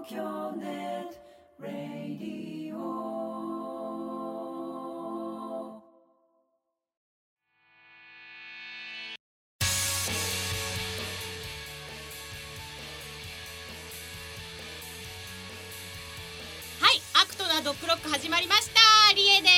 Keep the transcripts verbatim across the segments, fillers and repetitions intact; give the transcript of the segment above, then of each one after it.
京ネットラディオ。 はい、アクトなドッグロック始まりました。リエです。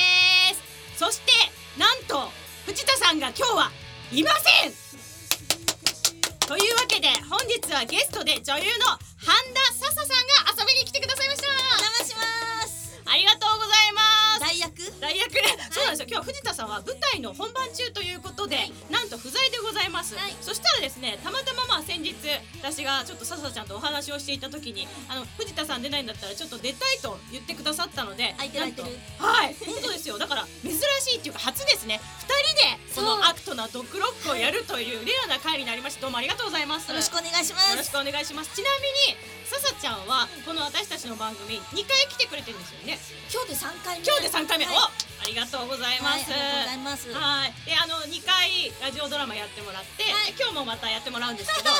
そしてなんと藤田さんが今日はいません。というわけで本日はゲストで女優の半田笹さんが遊びに来てくださいました。 お邪魔します。 ありがとうございます。 代役代役ね、はい、そうなんですよ。今日は藤田さんは舞台の本番中ということで、はい、なんと不在でございます、はい、そしたらですね、たまたままあ先日私がちょっと笹ちゃんとお話をしていた時に、あの藤田さん出ないんだったらちょっと出たいと言ってくださったので、 空いてる空いてる、 はい本当ですよ。だから珍しいっていうか初ですね、ふたりでそのアクトなドッグロックをやるというレアな回になりました。どうもありがとうございます。 よろしくお願いします。 よろしくお願いします。ちなみに笹ちゃんはこの私たちの番組にかい来てくれてるんですよね。 今日でさんかいめ。 今日でさんかいめ、 はい、 おありがとうございます。 はい、ありがとうございます。 はい。で、あのにかいラジオドラマやってもらって、 はい、 今日もまたやってもらうんですけど、はい。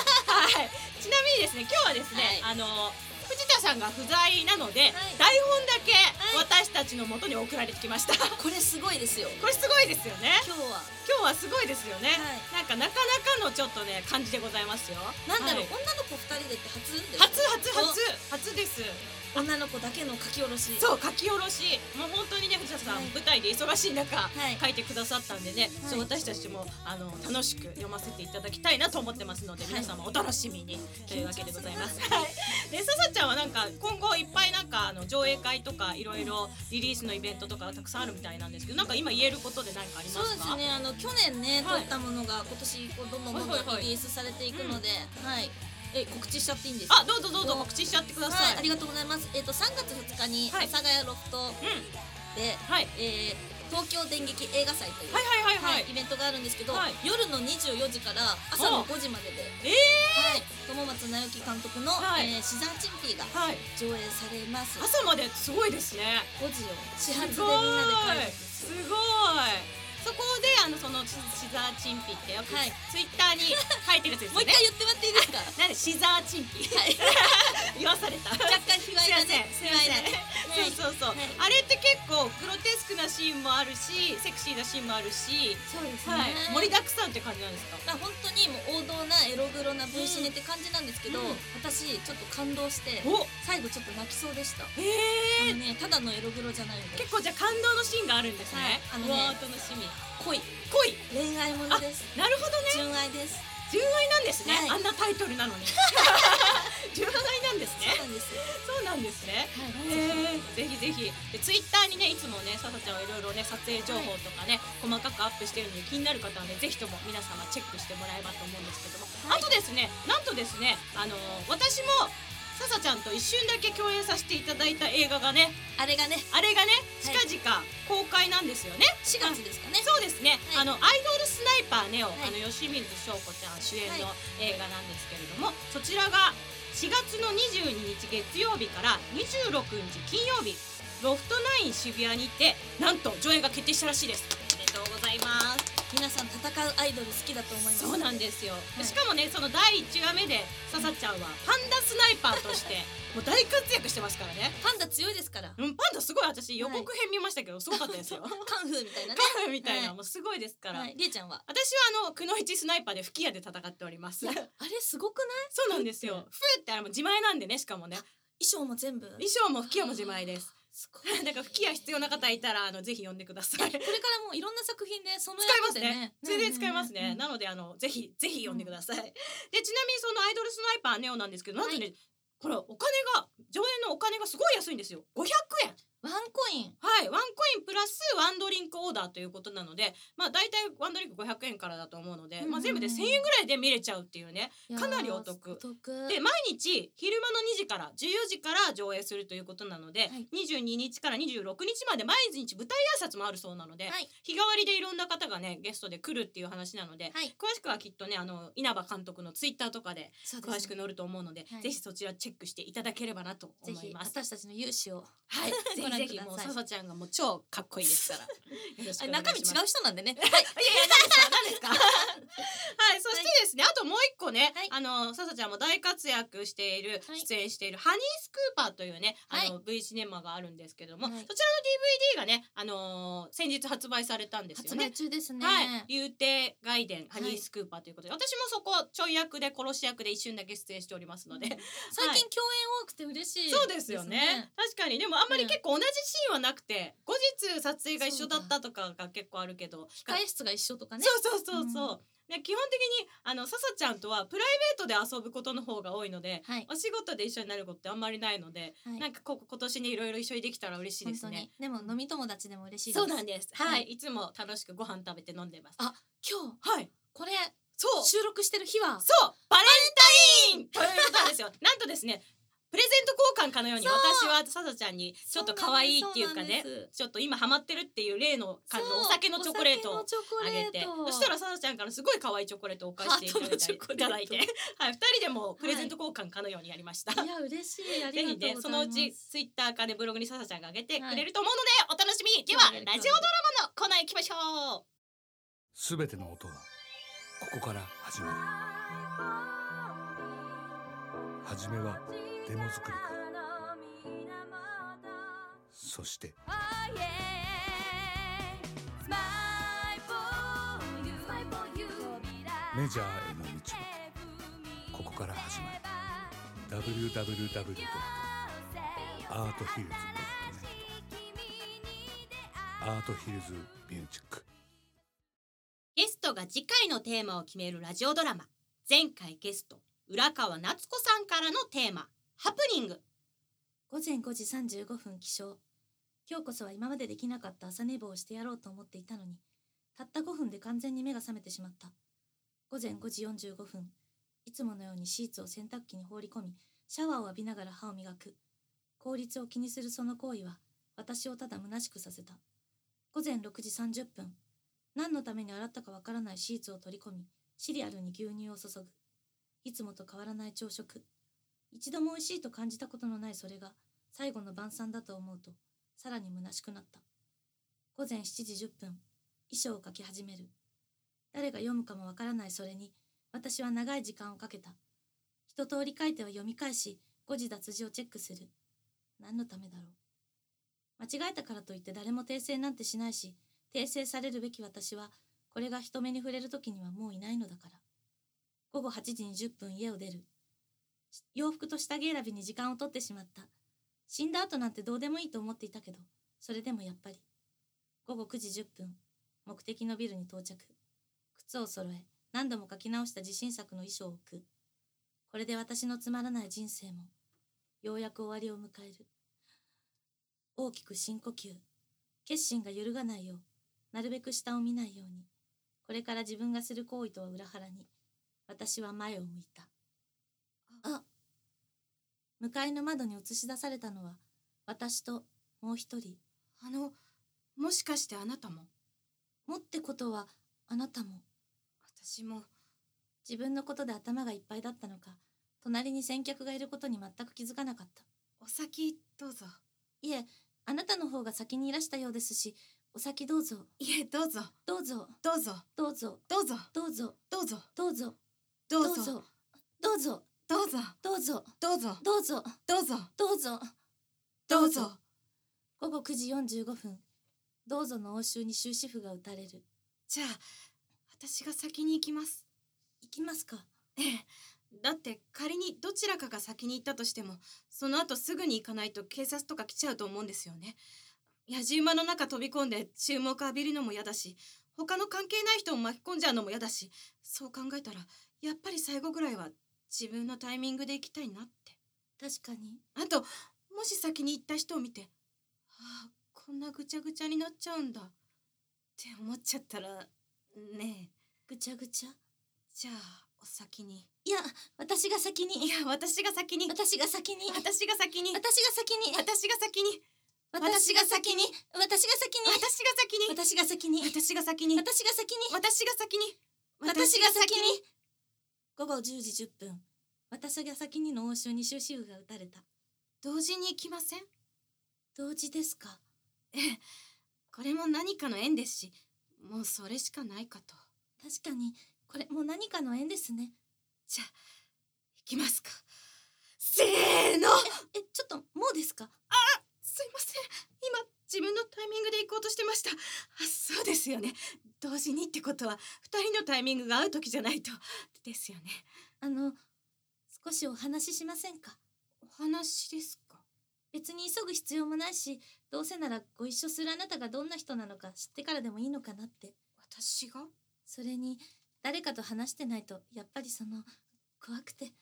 ちなみにですね、今日はですね、はい、あの藤田さんが不在なので、はい、台本だけ私たちの元に送られてきました。 これすごいですよ。 これすごいですよね。 今日は今日はすごいですよね。 はい、 なんかなかなかのちょっとね感じでございますよ。 なんだろう、 はい、 女の子ふたりでって初です。 初初初初です。 女の子だけの書き下ろし。 そう、書き下ろし。もう本当にね、藤田さん、はい、舞台で忙しい中、はい、書いてくださったんでね、はい、そう私たちもあの楽しく読ませていただきたいなと思ってますので、はい、皆様お楽しみにというわけでございます。はい。で、笹ちゃんはなんか今後いっぱいなんかあの上映会とかいろいろリリースのイベントとかたくさんあるみたいなんですけど、なんか今言えることで何かありますか？ そうですね。あの去年ね、はい、撮ったものが今年こうどんどんどんどんリリースされていくので、はい。え告知しちゃっていいんですか？ あ、どうぞどうぞ告知しちゃってください。 はい、ありがとうございます。えっとさんがつふつかに阿佐ヶ谷ロフトで、はい、えー、東京電撃映画祭というイベントがあるんですけど、はい、夜のにじゅうよじから朝のごじまでで、えー、はい、友松直樹監督の、はい、えー、シザーチンピーが上映されます。 はい、朝まですごいですね。 ごじを始発でみんなで帰るんです。 すごい。そこであのそのシザーチンピってよく、はい、ツイッターに書いてるやつですよね。 もう一回言ってもらっていいですか？ なんでシザーチンピ、はい、言わされた。 若干卑猥なね。 すいません。そうそうそう。はい、あれって結構グロテスクなシーンもあるし、セクシーなシーンもあるし、 そうですね。 はい、盛りだくさんって感じなんですか？ まあ本当にもう王道なエログロな ブイ シネって感じなんですけど、うん、私ちょっと感動して最後ちょっと泣きそうでした。へえ。あのね、ただのエログロじゃないので。 結構じゃあ感動のシーンがあるんですね。 はい、あのね、 楽しみ。 恋恋恋愛ものです。 なるほどね。 純愛です。 純愛なんですね。はい、あんなタイトルなのに。純愛なんですね。 そうなんです。 そうなんですね。はい、ぜひぜひ。でツイッターにねいつもね笹ちゃんはいろいろね撮影情報とかね、はい、細かくアップしてるので気になる方はねぜひとも皆様チェックしてもらえばと思うんですけども、はい、あとですねなんとですねあのー、私も笹ちゃんと一瞬だけ共演させていただいた映画がねあれがねあれがね近々公開なんですよね。 しがつですかね。 そうですね、はい、あのアイドルスナイパーネオ、はい、あの吉水翔子ちゃん主演の映画なんですけれども、はい、そちらがしがつのにじゅうににち月曜日からにじゅうろくにち金曜日ロフトナイン渋谷にてなんと上映が決定したらしいです。おめでとうございます。 皆さん戦うアイドル好きだと思います。 そうなんですよ、はい、しかもねそのだいいちわめで笹ちゃんはパンダスナイパーとしてもう大活躍してますからね。 パンダ強いですから。 うん、パンダすごい。私予告編見ましたけど、はい、すごかったですよ。 カンフーみたいなね。 カンフーみたいな、はい、もうすごいですから。 りえちゃんは？ 私はあのくのいちスナイパーで吹き矢で戦っております。 あれすごくない？ そうなんですよ。ふーってあれも自前なんでね、しかもね。 衣装も全部。 衣装も吹き矢も自前です。すごい。だから吹き矢必要な方いたらあのぜひ呼んでください。これからもういろんな作品でその役でね。使いますね。全然使いますね。なのであのぜひぜひ呼んでください。でちなみにそのアイドルスナイパーネオなんですけど、なんとね。これお金が上映のお金がすごい安いんですよ。ごひゃくえん。 ワンコイン。 はい、ワンコインプラスワンドリンクオーダーということなので、まあ大体ワンドリンクごひゃくえんからだと思うので、まあ全部でせんえんぐらいで見れちゃうっていうね、かなりお得。で毎日昼間のにじからじゅうよじから上映するということなので、はい、にじゅうににちからにじゅうろくにちまで毎日舞台挨拶もあるそうなので、はい、日替わりでいろんな方がねゲストで来るっていう話なので、はい、詳しくはきっとねあの稲葉監督のツイッターとかで詳しく載ると思うので、でね、ぜひそちらチェックしていただければなと思います。 ぜひ私たちの勇姿をはい、ぜひ覧ください。 ぜひもうささちゃんがもう超かっこいいですから。 中身違う人なんでね。 はい。いやいや何ですか何ですか。はい。そしてですね、あともう一個ね、あのささちゃんも大活躍している、出演しているハニースクーパーというね、あの V シネマがあるんですけども、そちらの ディーブイディー がね、あの先日発売されたんですよね。 発売中ですね。 はい。幽帝外伝ハニースクーパーということで、私もそこちょい役で殺し役で一瞬だけ出演しておりますので、 最近共演多くて嬉しい。 そうですよね。確かに。でもあんまり結構同じシーンはなくて、後日撮影が一緒だったとかが結構あるけど、 控え室が一緒とかね。 そうそうそうそう。ね、基本的にあのささちゃんとはプライベートで遊ぶことの方が多いので、はい、お仕事で一緒になることってあんまりないので、はい、なんかこ今年にいろいろ一緒にできたら嬉しいですね。 でも飲み友達でも嬉しいです。 そうなんです。はい、はい、いつも楽しくご飯食べて飲んでます。 あ、今日、はい、これそう収録してる日はそうバレンタインということなんですよ。なんとですね。プレゼント交換かのように私はささちゃんにちょっと可愛いっていうかね、ちょっと今ハマってるっていう例の感じのお酒のチョコレートをあげて、そしたらささちゃんからすごい可愛いチョコレートをお返していただいて、いただいて、はい、ふたりでもプレゼント交換かのようにやりました。 いや嬉しい、ありがとうございます。ぜひね、 そのうちツイッターかねブログにささちゃんがあげてくれると思うのでお楽しみに。ではラジオドラマのコーナー行きましょう。 すべての音はここから始まる。はじめはデモ作りから、そしてメジャーへの道はここから始まる。 ダブリューダブリューダブリュー ドット アートヒルズ ドット ネット アートヒルズミュージック。 ゲストが次回のテーマを決めるラジオドラマ。前回ゲスト浦川夏子さんからのテーマ、ハプニング。 ごぜんごじさんじゅうごふん起床。今日こそは今までできなかった朝寝坊をしてやろうと思っていたのに、たったごふんで完全に目が覚めてしまった。ごぜんごじよんじゅうごふん、いつものようにシーツを洗濯機に放り込み、シャワーを浴びながら歯を磨く。効率を気にするその行為は、私をただ虚しくさせた。ごぜんろくじさんじゅっぷん、何のために洗ったかわからないシーツを取り込み、シリアルに牛乳を注ぐ。いつもと変わらない朝食。一度も美味しいと感じたことのないそれが最後の晩餐だと思うと、さらに虚しくなった。ごぜんしちじじゅっぷん、遺書を書き始める。誰が読むかもわからないそれに、私は長い時間をかけた。一通り書いては読み返し、誤字脱字をチェックする。何のためだろう。間違えたからといって誰も訂正なんてしないし、訂正されるべき私は、これが人目に触れる時にはもういないのだから。ごごはちじにじゅっぷん家を出る。洋服と下着選びに時間を取ってしまった。死んだ後なんてどうでもいいと思っていたけど、それでもやっぱり。ごごくじじゅっぷん、目的のビルに到着。靴を揃え、何度も書き直した自信作の衣装を置く。これで私のつまらない人生も、ようやく終わりを迎える。大きく深呼吸。決心が揺るがないよう、なるべく下を見ないように、これから自分がする行為とは裏腹に、私は前を向いた。あ、向かいの窓に映し出されたのは、私ともう一人。 あの、もしかしてあなたも？ もってことは、あなたも。 私も。 自分のことで頭がいっぱいだったのか、隣に先客がいることに全く気づかなかった。 お先どうぞ。 いえ、あなたの方が先にいらしたようですし、お先どうぞ。 いえ、どうぞ。 どうぞ。 どうぞ。 どうぞ。 どうぞ。 どうぞ。 どうぞ。 どうぞ。 どうぞ。 どうぞ。 どうぞ。 どうぞ。 どうぞ。 どうぞ。 どうぞ。 どうぞ。 どうぞ。 ごごくじよんじゅうごふん、どうぞの応酬に終止符が打たれる。 じゃあ、私が先に行きます。 行きますか？ ええ。だって仮にどちらかが先に行ったとしても、その後すぐに行かないと警察とか来ちゃうと思うんですよね。やじ馬の中飛び込んで注目浴びるのも嫌だし、他の関係ない人を巻き込んじゃうのも嫌だし、そう考えたらやっぱり最後ぐらいは自分のタイミングで行きたいなって。 確かに。 あと、もし先に行った人を見て、ああ、こんなぐちゃぐちゃになっちゃうんだって思っちゃったらねえ。 ぐちゃぐちゃ？ じゃあお先に。 いや、私が先に。 いや、私が先に。 私が先に。 私が先に。 私が先に。 私が先に。 私が先に。私が先に。 私が先に。 私が先に。 私が先に。 私が先に。 私が先に。 私が先に。ごごじゅうじじゅっぷん、私が先にの応酬に終止符が打たれた。 同時に行きません？ 同時ですか？ ええ、これも何かの縁ですし、もうそれしかないかと。 確かにこれも何かの縁ですね。 じゃあ行きますか。せーの。 ええちょっともうですか？ あ、すいません、今自分のタイミングで行こうとしてました。あ、そうですよね。同時にってことは二人のタイミングが合う時じゃないとですよね。 あの少しお話ししませんか？ お話ですか？ 別に急ぐ必要もないし、どうせならご一緒するあなたがどんな人なのか知ってからでもいいのかなって。 私が？ それに誰かと話してないとやっぱりその怖くて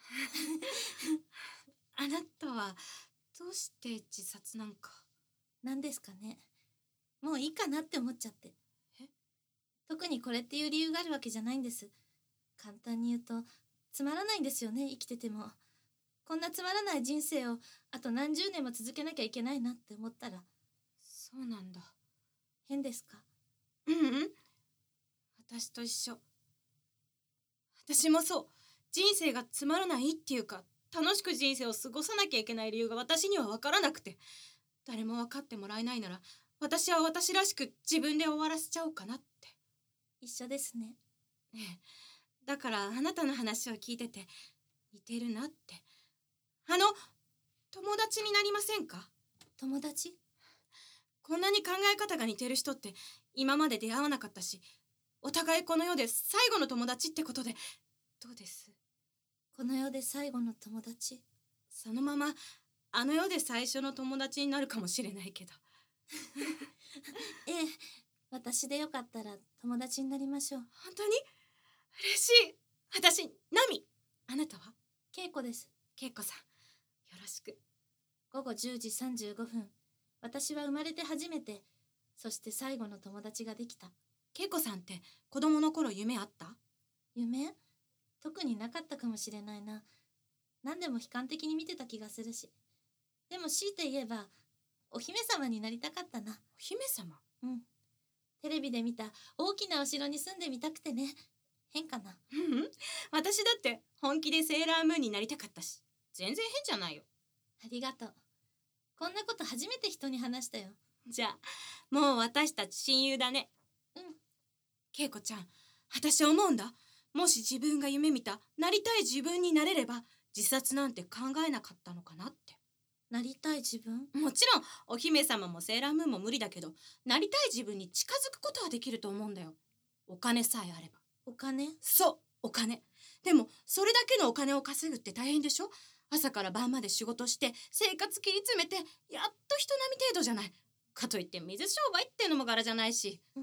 あなたはどうして自殺なんか？ なんですかね。もういいかなって思っちゃって。 え？ 特にこれっていう理由があるわけじゃないんです。簡単に言うとつまらないんですよね、生きてても。こんなつまらない人生をあと何十年も続けなきゃいけないなって思ったら。 そうなんだ。 変ですか？ ううん、私と一緒。私もそう。人生がつまらないっていうか、楽しく人生を過ごさなきゃいけない理由が私には分からなくて、誰も分かってもらえないなら私は私らしく自分で終わらせちゃおうかなって。 一緒ですね。 ええ、だからあなたの話を聞いてて似てるなって。あの、友達になりませんか？ 友達？ こんなに考え方が似てる人って今まで出会わなかったし、お互いこの世で最後の友達ってことでどうです？ この世で最後の友達。 そのままあの世で最初の友達になるかもしれないけどええ、私でよかったら友達になりましょう。 本当に嬉しい。私、ナミ。あなたは？ ケイコです。 ケイコさん、よろしく。 ごごじゅうじさんじゅうごふん、私は生まれて初めて、そして最後の友達ができた。 ケイコさんって子供の頃夢あった？ 夢？特になかったかもしれないな。何でも悲観的に見てた気がするし。でも強いて言えば、お姫様になりたかったな。お姫様？ うん。テレビで見た大きなお城に住んでみたくてね。変かな？ うん、私だって本気でセーラームーンになりたかったし、全然変じゃないよ。 ありがとう。こんなこと初めて人に話したよ。 じゃあ、もう私たち親友だね。 うん。 ケイコちゃん、私思うんだ。もし自分が夢見た、なりたい自分になれれば、自殺なんて考えなかったのかなって。 なりたい自分？ もちろん、お姫様もセーラームーンも無理だけど、なりたい自分に近づくことはできると思うんだよ。お金さえあれば。 お金？ そう、お金。でも、それだけのお金を稼ぐって大変でしょ？朝から晩まで仕事して、生活切り詰めて、やっと人並み程度じゃない。かといって水商売ってのも柄じゃないし。 うん。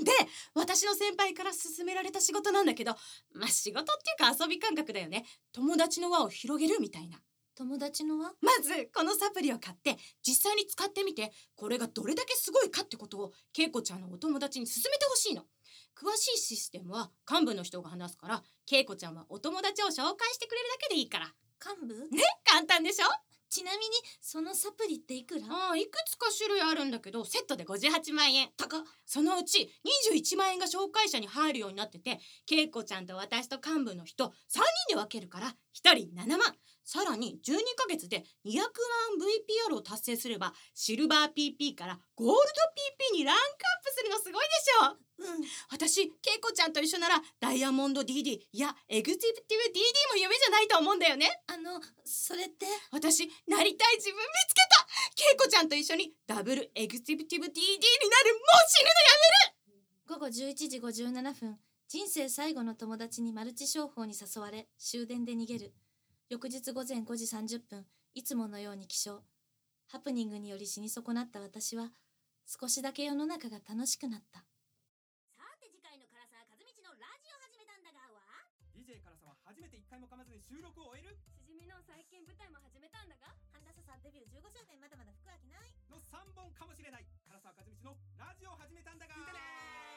で、私の先輩から勧められた仕事なんだけど、まあ仕事っていうか遊び感覚だよね。友達の輪を広げるみたいな。 友達の輪？ まずこのサプリを買って実際に使ってみて、これがどれだけすごいかってことをケイコちゃんのお友達に勧めてほしいの。詳しいシステムは幹部の人が話すから、ケイコちゃんはお友達を紹介してくれるだけでいいから。 幹部？ ね、簡単でしょ？ ちなみにそのサプリっていくら？ ああ、いくつか種類あるんだけど、セットでごじゅうはちまんえん。 高っ。 そのうちにじゅういちまんえんが紹介者に入るようになってて、ケイコちゃんと私と幹部の人さんにんで分けるからひとりななまん。さらにじゅうにかげつでにひゃくまん ブイピーアール を達成すれば、シルバー ピーピー からゴールド ピーピー にランクアップするのすごいでしょ？ うん。 私、ケイコちゃんと一緒ならダイヤモンド ディーディー いやエグゼクティブ ディーディー も夢じゃないと思うんだよね。 あの、それって？ 私、なりたい自分見つけた。ケイコちゃんと一緒にダブルエグゼクティブ ディーディー になる。もう死ぬのやめる。 ごごじゅういちじごじゅうななふん、人生最後の友達にマルチ商法に誘われ終電で逃げる。翌日午前ごじさんじゅっぷん、いつものように起床。ハプニングにより死に損なった私は少しだけ世の中が楽しくなった。 さて次回の唐沢和道のラジオ始めたんだがはディージェー 唐沢初めていっかいも噛まずに収録を終えるしじみの最近舞台も始めたんだがハンダサさんデビューじゅうごしゅうねん、まだまだ服は着ない。 のさんぼんかもしれない。唐沢和道のラジオ始めたんだが聞いてね。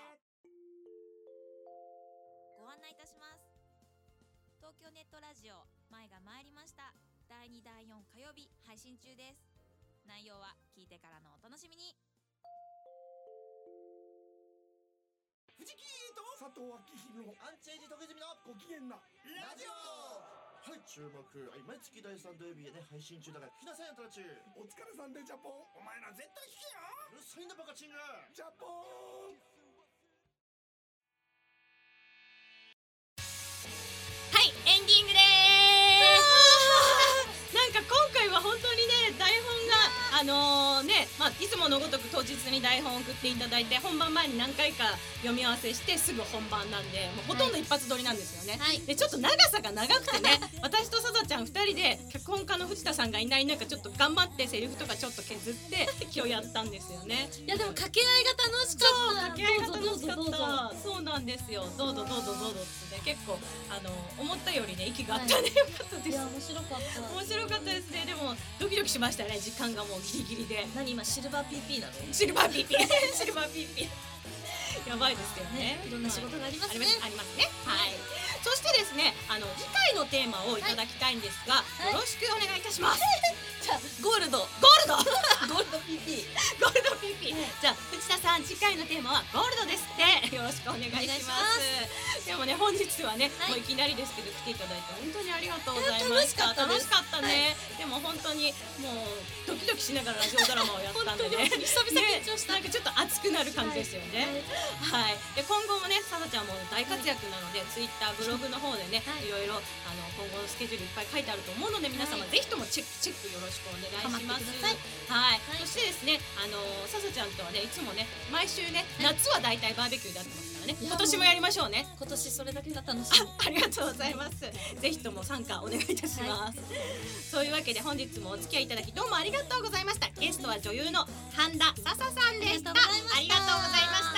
ご案内いたします。東京ネットラジオ前が参りました。だいにだいよん火曜日配信中です。内容は聞いてからのお楽しみに。 藤木と佐藤明宏のアンチエイジ時々のご機嫌なラジオはい、注目。はい、毎月だいさん土曜日へね、配信中だから来なさいよ、たち。 お疲れさんでジャポン。お前ら絶対聞けよ。 うるさいんだバカチンが。 ジャポン。 はい、エンディングでーす。なんか今回は本当にね、台本があのー、ね、まあいつものごとく当日に台本を送っていただいて、本番前に何回か読み合わせしてすぐ本番なんで、もうほとんど一発撮りなんですよね。はい、でちょっと長さが長くてね、私とさだちゃんふたりで脚本家の藤田さんがいない中、ちょっと頑張ってセリフとかちょっと削って今日やったんですよね。 いやでも掛け合いが楽しかった。 掛け合いが楽しかった。そうなんですよ。どうぞどうぞどうぞってね、結構あの思ったよりね息があったね、よかったです。 いや面白かった。 面白かったですね。でもドキドキしましたね。時間がもうギリギリで。 何今シルバー ピーピー なの？ シルバー ピーピー シルバー ピーピー やばいですよね。 いろんな仕事がありますね。 ありますね。はい。そしてですね、あの次回のテーマをいただきたいんですが、よろしくお願いいたします。 じゃあゴールドゴールドゴールド ピーピーゴールド ピーピー。じゃあ藤田さん、次回のテーマはゴールドですって。よろしくお願いします。でもね、本日はね、もういきなりですけど来ていただいて本当にありがとうございました。楽しかったね。でも本当にもうドキドキしながらラジオドラマをやったんでね、 久々緊張した。 なんかちょっと熱くなる感じですよね。はい。で今後もね、さだちゃんも大活躍なので、ツイッター、ブログの方でね、いろいろあの今後のスケジュールいっぱい書いてあると思うので、皆様ぜひともチェックチェックよろしくお願いします。はい。そしてですね、あのささちゃんとはね、いつもね、毎週ね、夏はだいたいバーベキューでやってますからね。今年もやりましょうね。 今年それだけが楽しみ。 ありがとうございます。ぜひとも参加お願いいたします。そういうわけで本日もお付き合いいただきどうもありがとうございました。ゲストは女優の半田さささんでした。ありがとうございました。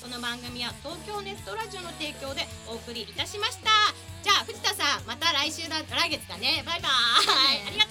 この番組は東京ネットラジオの提供でお送りいたしました。じゃあ藤田さん、また来週だ来月だね。バイバーイ。ありがとう。